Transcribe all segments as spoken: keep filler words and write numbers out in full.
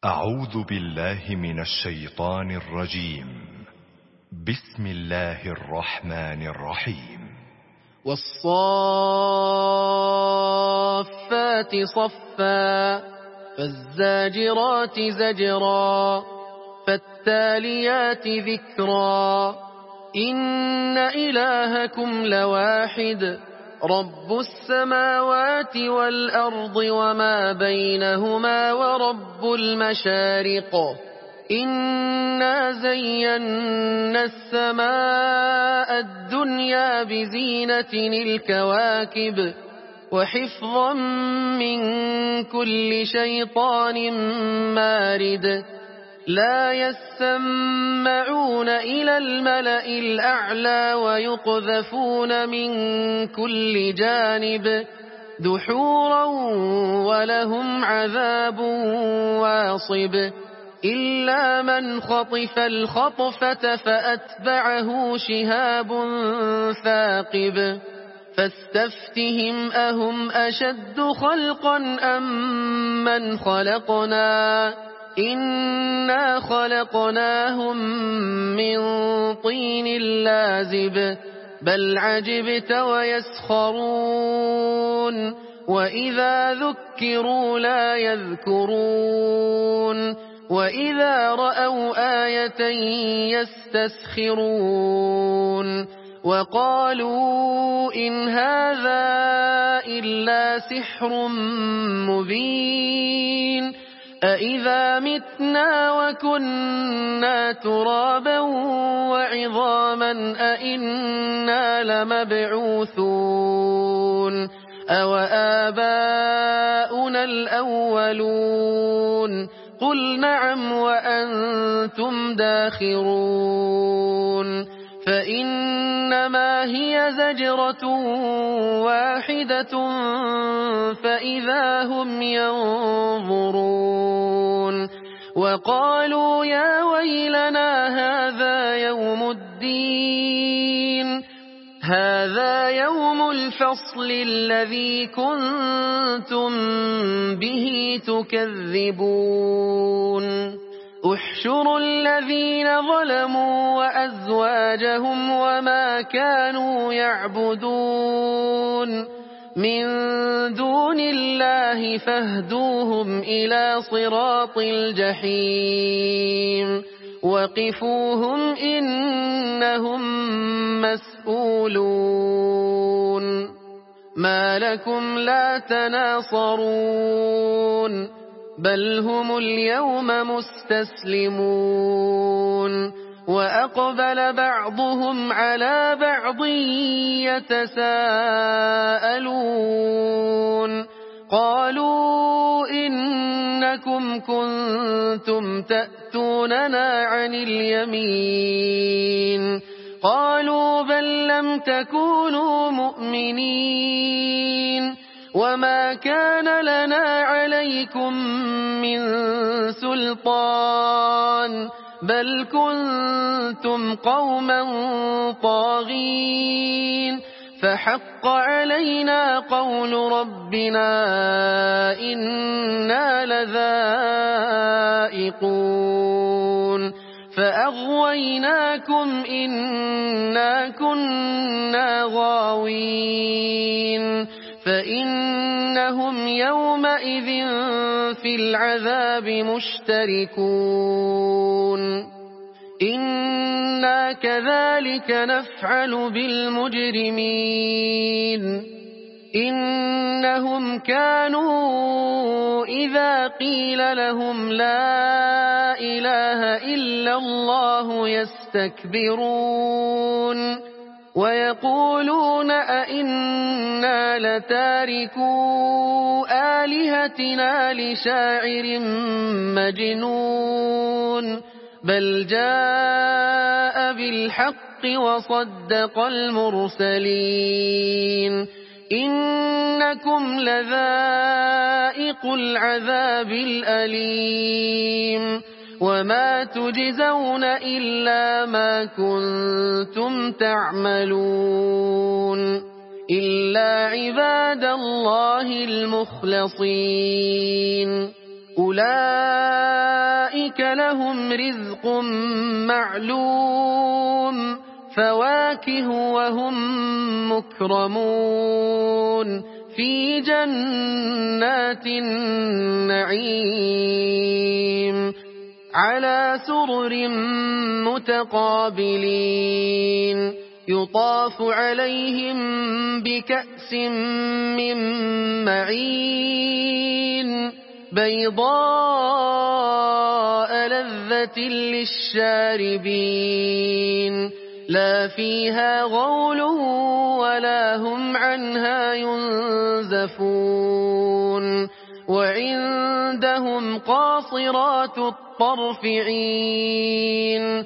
أعوذ بالله من الشيطان الرجيم. بسم الله الرحمن الرحيم. والصافات صفا فالزاجرات زجرا فالتاليات ذكرا إن إلهكم لواحد رب السماوات والأرض وما بينهما ورب المشارق إنا زينا السماء الدنيا بزينة الكواكب وحفظا من كل شيطان مارد لا يسمعون إلى الملأ الأعلى ويقذفون من كل جانب دحورا ولهم عذاب واصب إلا من خطف الخطفة فأتبعه شهاب ثاقب فاستفتهم أهم أشد خلقا أم من خلقنا إنا خلقناهم من طين لازب بل عجبت ويسخرون وإذا ذكروا لا يذكرون وإذا رأوا آية يستسخرون وقالوا إن هذا إلا سحر مبين أإذا متنا وكنا ترابا وعظاما أإنا لمبعوثون أو آباؤنا الأولون قل نعم وأنتم داخرون فإنما هي زجرة واحدة فإذا هم ينظرون وقالوا يا ويلنا هذا يوم الدين هذا يوم الفصل الذي كنتم به تكذبون احشروا الذين ظلموا وأزواجهم وما كانوا يعبدون من دون الله فاهدوهم إلى صراط الجحيم وقفوهم إنهم مسؤولون ما لكم لا تناصرون بل هم اليوم مستسلمون وأقبل بعضهم على بعض يتساءلون قالوا إنكم كنتم تأتوننا عن اليمين قالوا بل لم تكونوا مؤمنين وما كان لنا عليكم من سلطان بل كنتم قوما طاغين فحق علينا قول ربنا إنا لذائقون فأغويناكم إنا كنا غاوين فإنهم يومئذ في العذاب مشتركون إنا كذلك نفعل بالمجرمين إنهم كانوا إذا قيل لهم لا إله إلا الله يستكبرون ويقولون أئنا لتاركو آلهتنا لشاعر مجنون بل جاء بالحق وصدق المرسلين إنكم لذائق العذاب الأليم وما تجزون إلا ما كنتم تعملون إلا عباد الله المخلصين أولئك أولئك لهم رزق معلوم فواكه وهم مكرمون في جنات النعيم على سرر متقابلين يطاف عليهم بكأس من معين بيضاء لذة للشاربين لا فيها غول ولا هم عنها ينزفون وعندهم قاصرات الطرف عين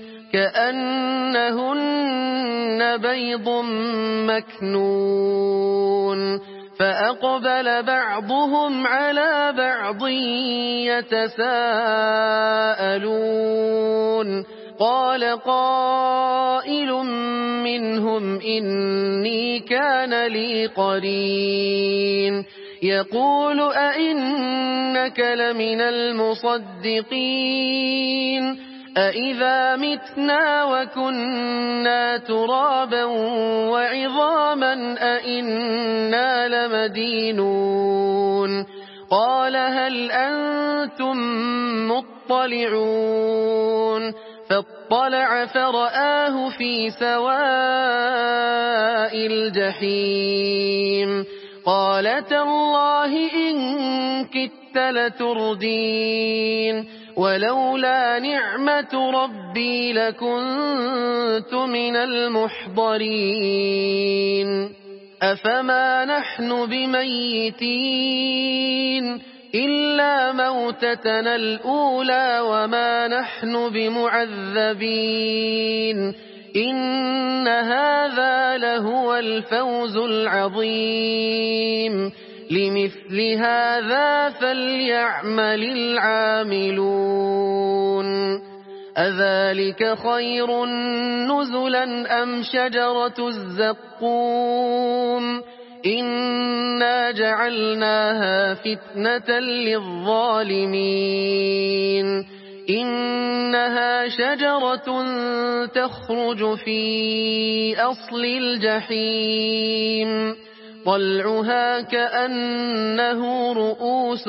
كأنهن بيض مكنون فأقبل بعضهم على بعض يتساءلون قال قائل منهم إني كان لي قرين يقول أئنك لمن المصدقين أئذا متنا وكنا ترابا وعظاما أئنا لمدينون قال هل أنتم مطلعون فاطلع فرآه في سواء الجحيم قال تالله إن كدت لتردين ولولا نعمة ربي لكنت من المحضرين أفما نحن بميتين إلا موتتنا الأولى وما نحن بمعذبين إن هذا لهو الفوز العظيم لمثل هذا فليعمل العاملون أذلك خير نزلا أم شجرة الزقوم إنا جعلناها فتنة للظالمين إنها شجرة تخرج في أصل الجحيم طلعها كأنه رؤوس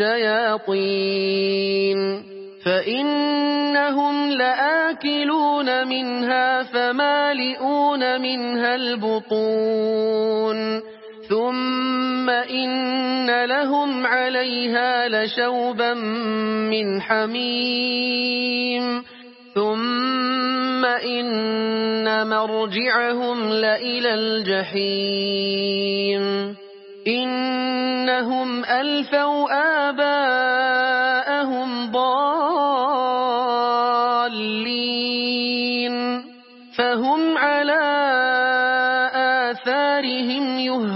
الشياطين فإنهم لآكلون منها فمالئون منها البطون ثم إن لهم عليها لشوبا من حميم ثم إن مرجعهم لإلى الجحيم إنهم ألفوا آباءهم ضالين فهم على آثارهم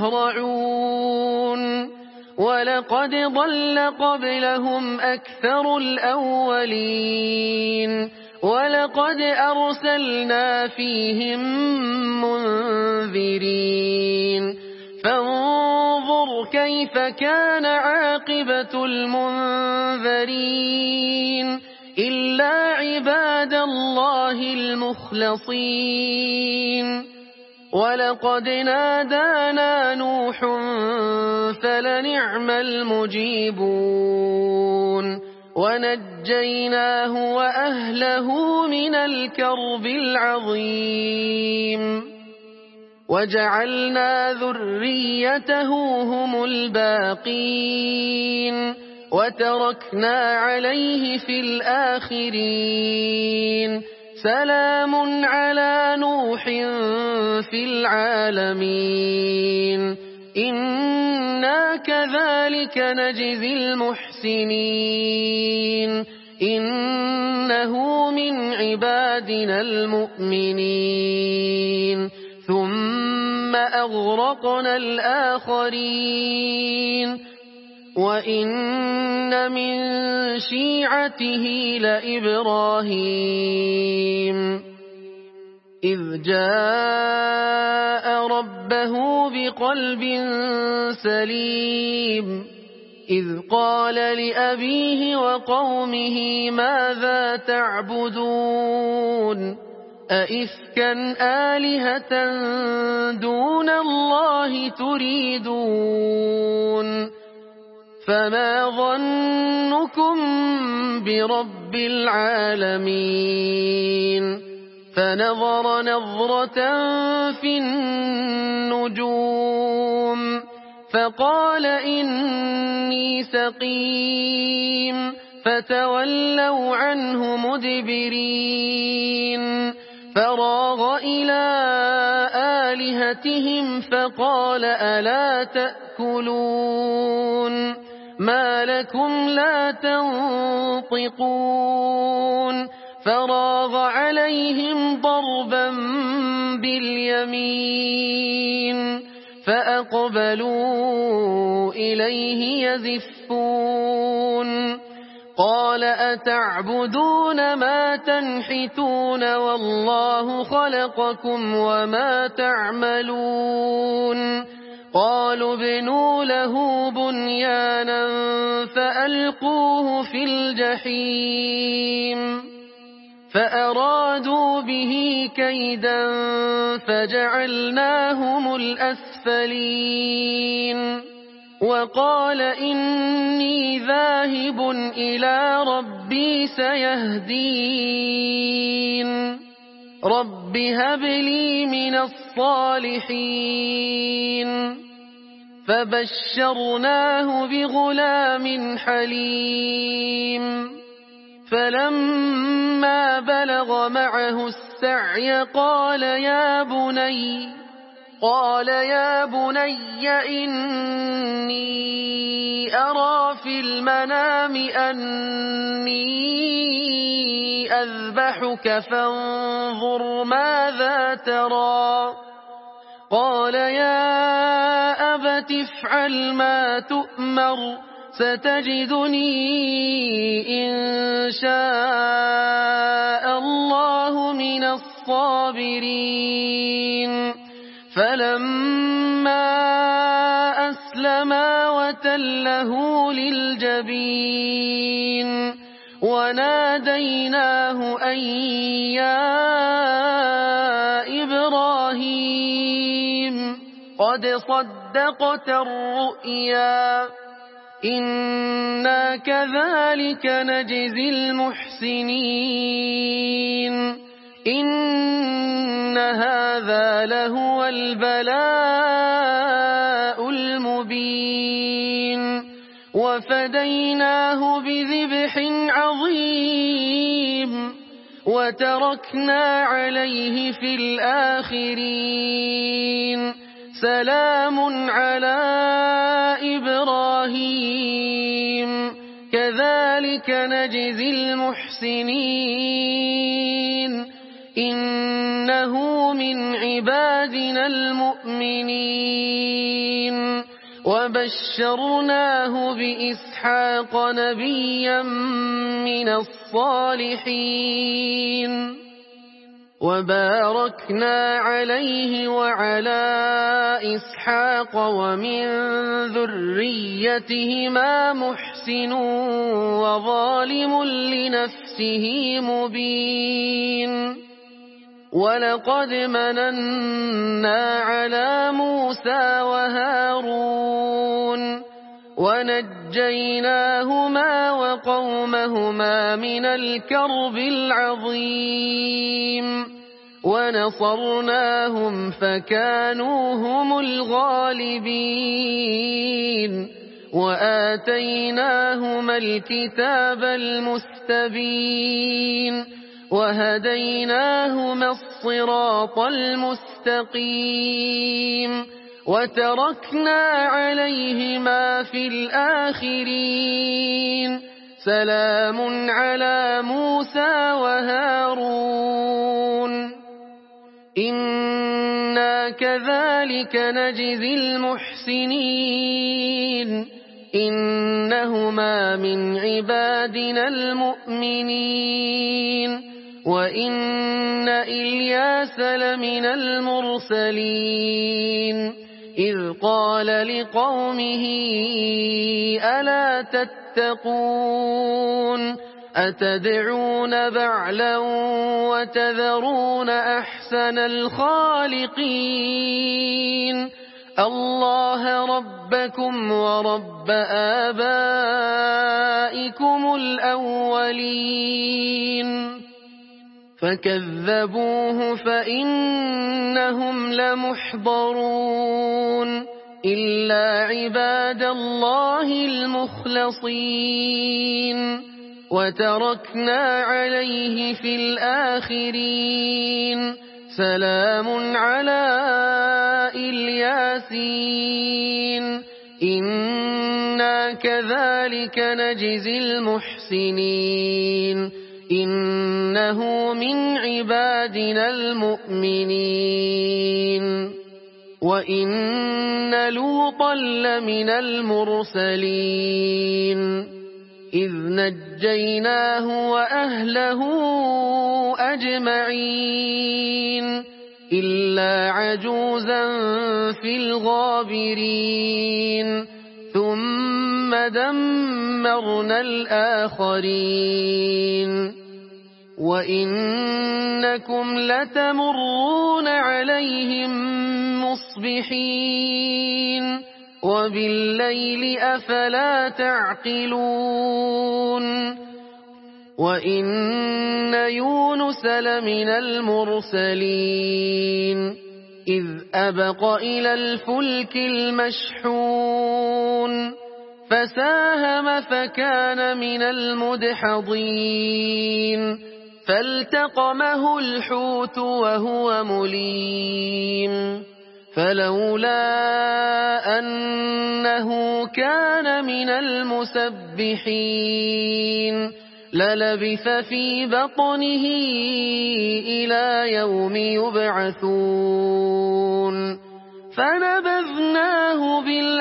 يهرعون ولقد ضل قبلهم أكثر الأولين ولقد أرسلنا فيهم منذرين فانظر كيف كان عاقبة المنذرين إلا عباد الله المخلصين ولقد نادانا نوح فلنعم المجيبون ونجيناه وأهله من الكرب العظيم وجعلنا ذريته هم الباقين وتركنا عليه في الآخرين سلام على نوح في العالمين إنا كذلك نجزي المحسنين إنه من عبادنا المؤمنين ثم أغرقنا الآخرين وإن من شيعته لإبراهيم إذ جاء ربه بقلب سليم إذ قال لأبيه وقومه ماذا تعبدون أئفكا آلهة دون الله تريدون فما ظنكم برب العالمين فنظر نظرة في النجوم فقال إني سقيم فتولوا عنه مدبرين فراغ إلى آلهتهم فقال ألا تأكلون ما لكم لا تنطقون فراغ عليهم ضربا باليمين فأقبلوا إليه يزفون قال أتعبدون ما تنحتون والله خلقكم وما تعملون قالوا ابنوا له بنيانا فألقوه في الجحيم فأرادوا به كيدا فجعلناهم الأسفلين وقال إني ذاهب إلى ربي سيهدين رب هب لي من الصالحين فبشرناه بغلام حليم فلما بلغ معه السعي قال يا بني قال يا بني إني أرى في المنام أني أذبحك فانظر ماذا ترى قال يا أبت افعل ما تؤمر ستجدني إن شاء الله من الصابرين فلما أسلما وتله للجبين وناديناه أن يا إبراهيم قد صدقت الرؤيا إنا كذلك نجزي المحسنين إن هذا لهو البلاء المبين وفديناه بذبح عظيم وتركنا عليه في الآخرين سلام على إبراهيم كذلك نجزي المحسنين إنه من عبادنا المؤمنين وبشرناه بإسحاق نبيا من الصالحين وباركنا عليه وعلى إسحاق ومن ذريتهما محسن وظالم لنفسه مبين ولقد مننا على موسى وهارون ونجيناهما وقومهما من الكرب العظيم ونصرناهم فكانوا هم الغالبين وآتيناهما الكتاب المستبين وهديناهما الصراط المستقيم وتركنا عليهما في الآخرين سلام على موسى وهارون إنا كذلك نجزي المحسنين إنهما من عبادنا المؤمنين وإن إلياس لمن المرسلين إذ قال لقومه ألا تتقون أتدعون بعلا وتذرون أحسن الخالقين الله ربكم ورب آبائكم الأولين فكذبوه فإنهم لمحضرون إلا عباد الله المخلصين وتركنا عليه في الآخرين سلام على الياسين إنا كذلك نجزي المحسنين إنه من عبادنا المؤمنين وإن لوطا لمن المرسلين إذ نجيناه وأهله أجمعين إلا عجوزا في الغابرين ثم دمرنا الآخرين وإنكم لتمرون عليهم مصبحين وبالليل أفلا تعقلون وإن يونس لمن المرسلين إذ أبق إلى الفلك المشحون فساهم فكان من المدحضين فالتقمه الحوت وهو مليم فلولا أنه كان من المسبحين للبث في بطنه إلى يوم يبعثون فنبذناه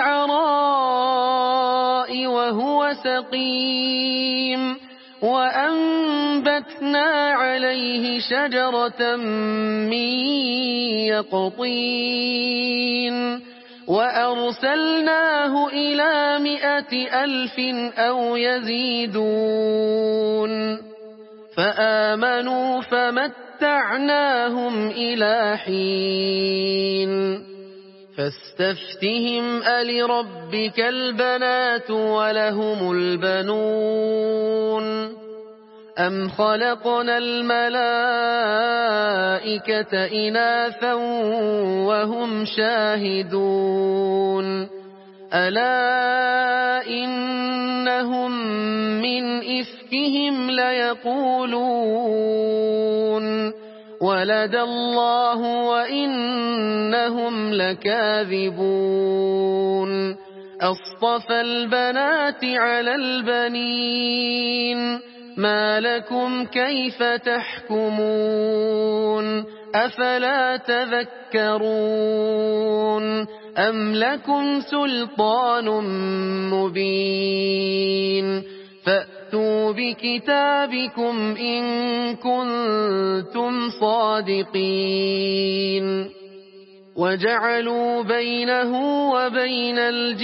بالعراء وهو سقيم وأنبتنا عليه شجرة من يقطين وأرسلناه إلى مائة ألف أو يزيدون فآمنوا فمتعناهم إلى حين فاستفتهم ألربك البنات ولهم البنون أم خلقنا الملائكة إناثا وهم شاهدون ألا إنهم من إفكهم ليقولون ولد الله وإنهم لكاذبون أصطفى البنات على البنين ما لكم كيف تحكمون أفلا تذكرون أم لكم سلطان مبين فأتوا بكتابكم إن كنتم صادقين وجعلوا بينه وبين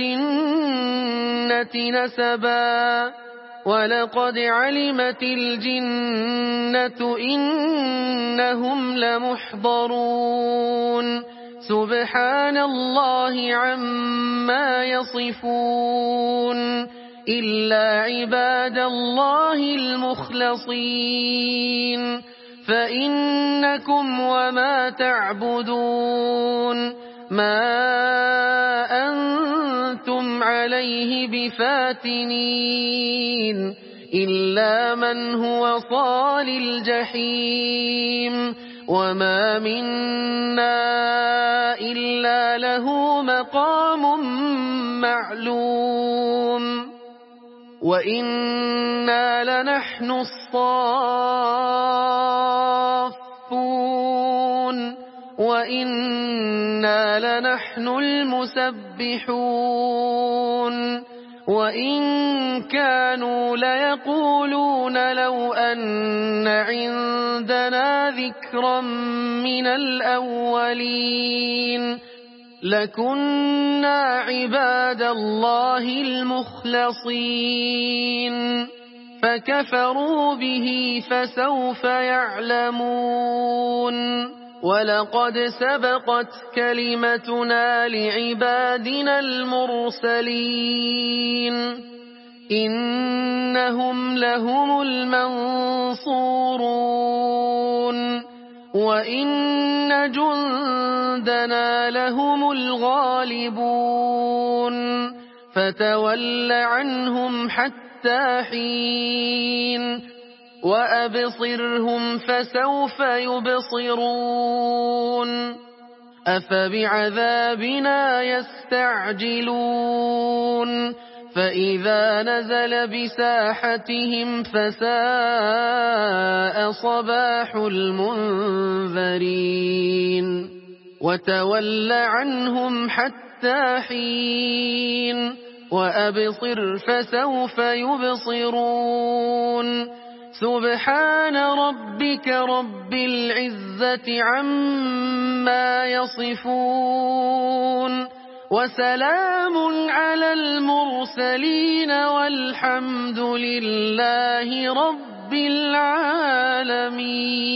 الجنة نسبا ولقد علمت الجنة إنهم لمحضرون سبحان الله عما يصفون إلا عباد الله المخلصين فإنكم وما تعبدون ما أنتم عليه بفاتنين إلا من هو صال الجحيم وما منا إلا له مقام معلوم وإنا لنحن الصافون وإنا لنحن المسبحون وإن كانوا ليقولون لو أن عندنا ذكرا من الأولين لكنا عباد الله المخلصين فكفروا به فسوف يعلمون ولقد سبقت كلمتنا لعبادنا المرسلين إنهم لهم المنصورون وإن جندنا لهم الغالبون فتول عنهم حتى حين وأبصرهم فسوف يبصرون أفبعذابنا يستعجلون فإذا نزل بساحتهم فساء صباح المنذرين وتول عنهم حتى حين وأبصر فسوف يبصرون سبحان ربك رب العزة عما يصفون وسلام على المرسلين والحمد لله رب العالمين.